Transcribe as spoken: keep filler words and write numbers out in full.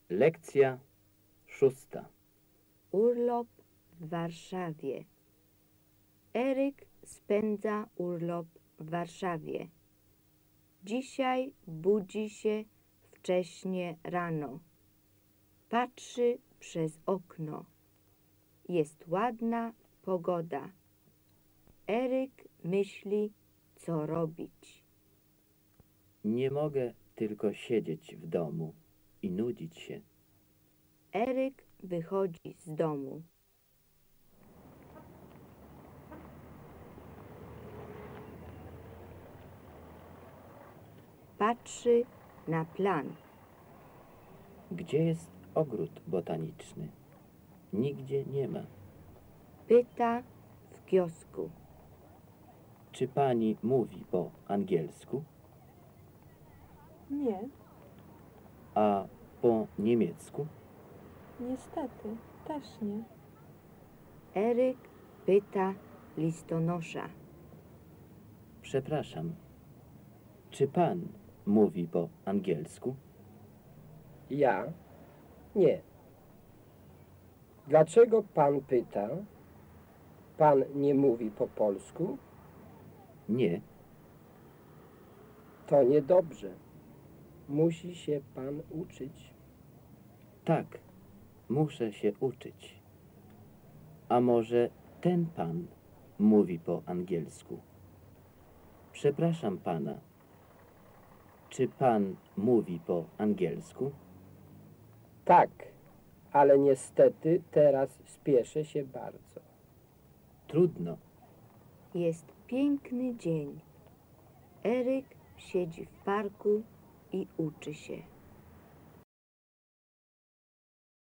Lekcja szósta. Urlop w Warszawie. Eryk spędza urlop w Warszawie. Dzisiaj budzi się wcześnie rano. Patrzy przez okno. Jest ładna pogoda. Eryk myśli, co robić. Nie mogę tylko siedzieć w domu i nudzić się. Eryk wychodzi z domu. Patrzy na plan. Gdzie jest ogród botaniczny? Nigdzie nie ma. Pyta w kiosku. Czy pani mówi po angielsku, Nie, a po niemiecku? niestety, też nie. Eryk pyta listonosza. Przepraszam, czy pan mówi po angielsku? Ja? Nie. Dlaczego pan pyta? Pan nie mówi po polsku? Nie. To niedobrze. Musi się pan uczyć. Tak, muszę się uczyć. A może ten pan mówi po angielsku? Przepraszam pana, czy pan mówi po angielsku? Tak, ale niestety teraz spieszę się bardzo. Trudno. Jest piękny dzień. Eryk siedzi w parku i uczy się.